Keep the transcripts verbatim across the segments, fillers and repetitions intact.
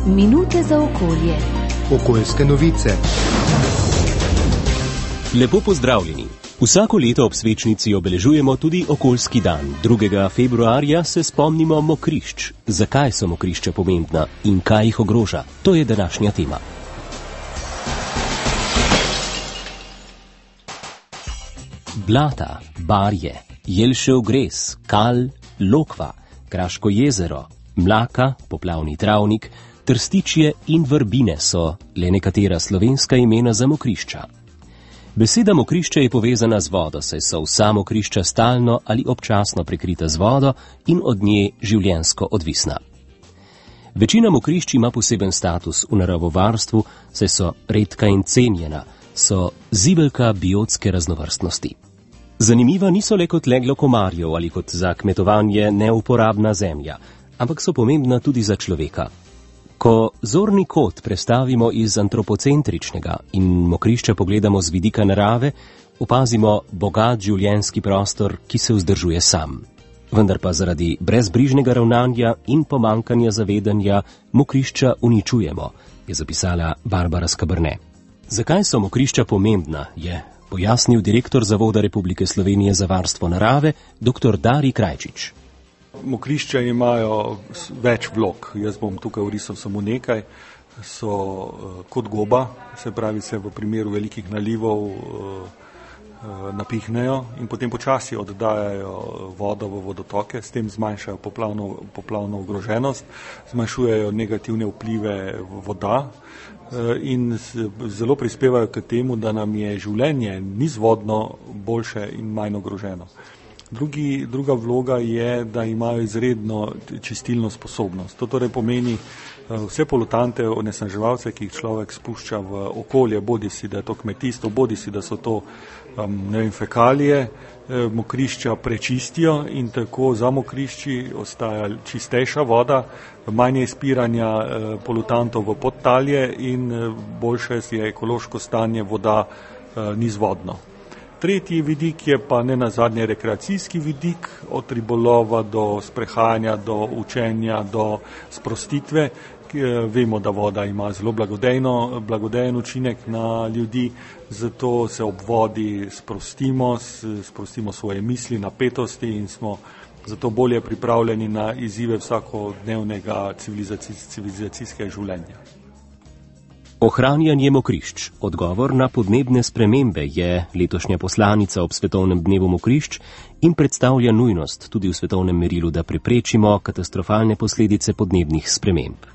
Minute za okolje. Okoljske novice. Lepo pozdravljeni. Vsako leto ob svečnici obeležujemo tudi okoljski dan. drugega februarja se spomnimo mokrišč. Zakaj so mokrišča pomembna in kaj jih ogroža? To je današnja tema. Blata, barje, jelšev gres, kal, lokva, Kraško jezero, mlaka, poplavni travnik, trstičje in vrbine so le nekatera slovenska imena za mokrišča. Beseda mokrišče je povezana z vodo, saj so vsa mokrišča stalno ali občasno prekrita z vodo in od nje življenjsko odvisna. Večina mokrišč ima poseben status v naravovarstvu, saj so redka in cenjena, so zibelka biotske raznovrstnosti. Zanimiva niso le kot leglo komarjev ali kot za kmetovanje neuporabna zemlja, ampak so pomembna tudi za človeka. Ko zorni kot prestavimo iz antropocentričnega in mokrišča pogledamo z vidika narave, opazimo bogat življenjski prostor, ki se vzdržuje sam. Vendar pa zaradi brezbrižnega ravnanja in pomankanja zavedanja mokrišča uničujemo, je zapisala Barbara Skabrne. Zakaj so mokrišča pomembna, je pojasnil direktor Zavoda Republike Slovenije za varstvo narave, dr. Dari Krajčič. Mokrišča imajo več vlog, jaz bom tukaj orisal samo nekaj, so uh, kot goba, se pravi se v primeru velikih nalivov uh, uh, napihnejo in potem počasi oddajajo vodo v vodotoke, s tem zmanjšajo poplavno, poplavno ogroženost, zmanjšujejo negativne vplive voda uh, in zelo prispevajo k temu, da nam je življenje nizvodno boljše in manj ogroženo. Drugi, druga vloga je, da imajo izredno čistilno sposobnost. To torej pomeni vse polutante, onesnaževalce, ki jih človek spušča v okolje, bodi si, da je to kmetijstvo, bodi si, da so to um, ne vem, fekalije, mokrišča prečistijo in tako za mokrišči ostaja čistejša voda, manje izpiranja polutantov v podtalje in boljše je ekološko stanje, voda nizvodno. Tretji vidik je pa ne nazadnje rekreacijski vidik, od ribolova do sprehajanja, do učenja, do sprostitve. Vemo, da voda ima zelo blagodejno, blagodejen učinek na ljudi, zato se ob vodi sprostimo, sprostimo svoje misli, napetosti in smo zato bolje pripravljeni na izzive vsakodnevnega civilizacijskega življenja. Ohranjanje mokrišč. Odgovor na podnebne spremembe je letošnja poslanica ob svetovnem dnevu mokrišč in predstavlja nujnost tudi v svetovnem merilu, da preprečimo katastrofalne posledice podnebnih sprememb.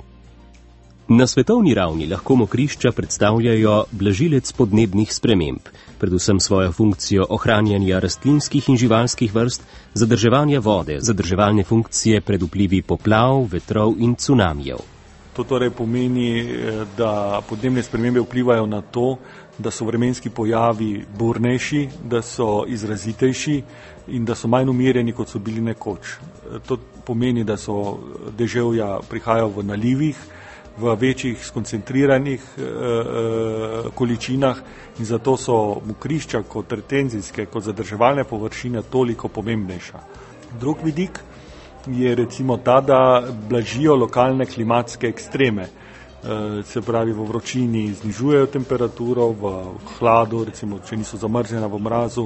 Na svetovni ravni lahko mokrišča predstavljajo blažilec podnebnih sprememb, predvsem svojo funkcijo ohranjanja rastlinskih in živalskih vrst, zadrževanja vode, zadrževalne funkcije pred vplivi poplav, vetrov in cunamijev. To torej pomeni, da podnebne spremembe vplivajo na to, da so vremenski pojavi burnejši, da so izrazitejši in da so manj umirjeni, kot so bili nekoč. To pomeni, da so deževja prihajajo v nalivih, v večjih skoncentriranih eh, količinah in zato so mokrišča kot retenzijske, kot zadrževalne površine toliko pomembnejša. Drug vidik je recimo ta, da blažijo lokalne klimatske ekstreme. Se pravi, v vročini znižujejo temperaturo, v hladu, recimo, če niso zamrznjena v mrazu,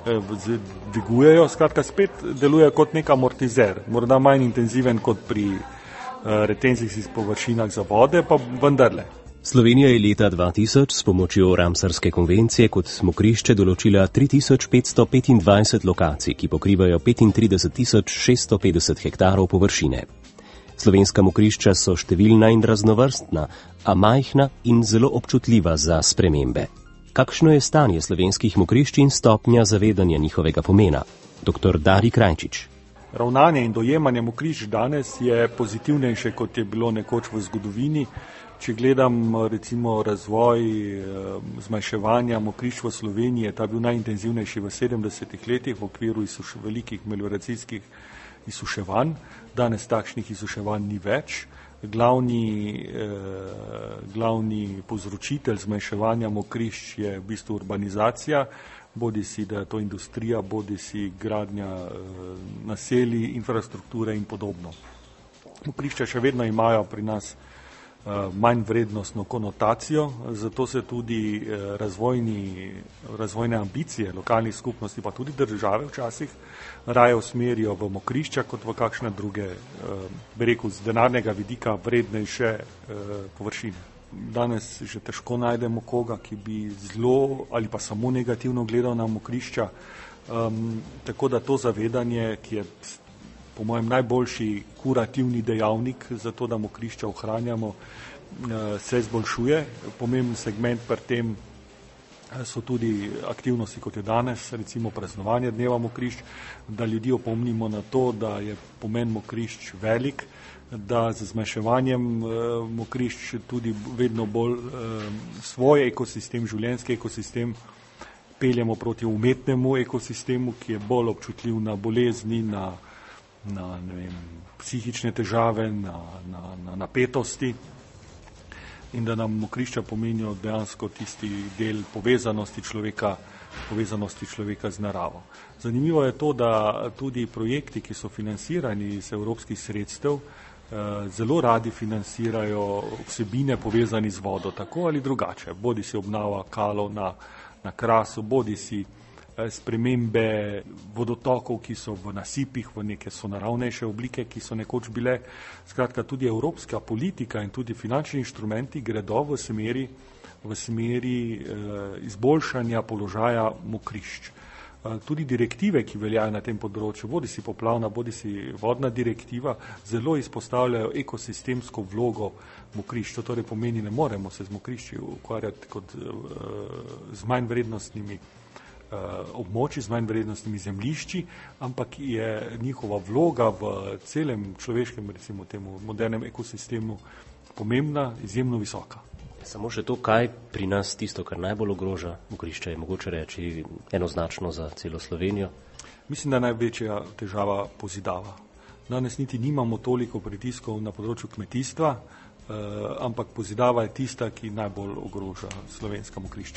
dvigujejo, skratka spet deluje kot nek amortizer, morda manj intenziven kot pri retenzijskih površinah za vode, pa vendarle. Slovenija je leta dva tisoč s pomočjo Ramsarske konvencije kot mokrišče določila tri tisoč petsto petindvajset lokacij, ki pokrivajo petintrideset tisoč šeststo petdeset hektarov površine. Slovenska mokrišča so številna in raznovrstna, a majhna in zelo občutljiva za spremembe. Kakšno je stanje slovenskih mokrišč in stopnja zavedanja njihovega pomena? doktor Dari Krajčič. Ravnanje in dojemanje mokrišč danes je pozitivnejše, kot je bilo nekoč v zgodovini. Če gledam recimo razvoj zmanjševanja mokrišč v Sloveniji, ta bil najintenzivnejši v sedemdesetih letih v okviru izsuš, velikih melioracijskih izsuševanj. Danes takšnih izsuševanj ni več. Glavni, eh, glavni povzročitelj zmanjševanja mokrišč je v bistvu urbanizacija, bodi si, da je to industrija, bodi si gradnja eh, naselij, infrastrukture in podobno. Mokrišča še vedno imajo pri nas manj vrednostno konotacijo, zato se tudi razvojni, razvojne ambicije lokalnih skupnosti, pa tudi države včasih, raje usmerijo v mokrišča kot v kakšne druge, bi rekel, z denarnega vidika vrednejše površine. Danes že težko najdemo koga, ki bi zelo ali pa samo negativno gledal na mokrišča, um, tako da to zavedanje, ki je po mojem najboljši kurativni dejavnik za to, da mokrišča ohranjamo, se izboljšuje. Pomemben segment pri tem so tudi aktivnosti, kot je danes, recimo praznovanje dneva mokrišč, da ljudi opomnimo na to, da je pomen mokrišč velik, da z zmanjševanjem mokrišč tudi vedno bolj svoj ekosistem, življenjski ekosistem, peljemo proti umetnemu ekosistemu, ki je bolj občutljiv na bolezni, na na ne vem, psihične težave, na, na, na napetosti in da nam mokrišča pomenijo dejansko tisti del povezanosti človeka, povezanosti človeka z naravo. Zanimivo je to, da tudi projekti, ki so financirani iz evropskih sredstev, zelo radi financirajo vsebine povezani z vodo, tako ali drugače. Bodi si obnova kalov na, na Krasu, bodi si spremembe vodotokov, ki so v nasipih, v neke sonaravnejše oblike, ki so nekoč bile. Skratka, tudi evropska politika in tudi finančni inštrumenti gredo v smeri, v smeri eh, izboljšanja položaja mokrišč. Eh, tudi direktive, ki veljajo na tem področju, bodi si poplavna, bodi si vodna direktiva, zelo izpostavljajo ekosistemsko vlogo mokrišč. To torej pomeni, ne moremo se z mokrišči ukvarjati kot eh, z manj vrednostnimi območji, z manj vrednostnimi zemljišči, ampak je njihova vloga v celem človeškem, recimo temu modernem ekosistemu pomembna, izjemno visoka. Samo še to, kaj pri nas tisto, kar najbolj ogroža mokrišča, je mogoče reči enoznačno za celo Slovenijo? Mislim, da največja težava pozidava. Danes niti nimamo toliko pritiskov na področju kmetijstva, eh, ampak pozidava je tista, ki najbolj ogroža slovenska mokrišča.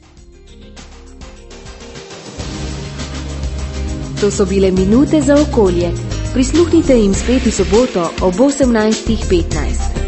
To so bile minute za okolje. Prisluhnite jim spet v soboto ob osemnajstih petnajst.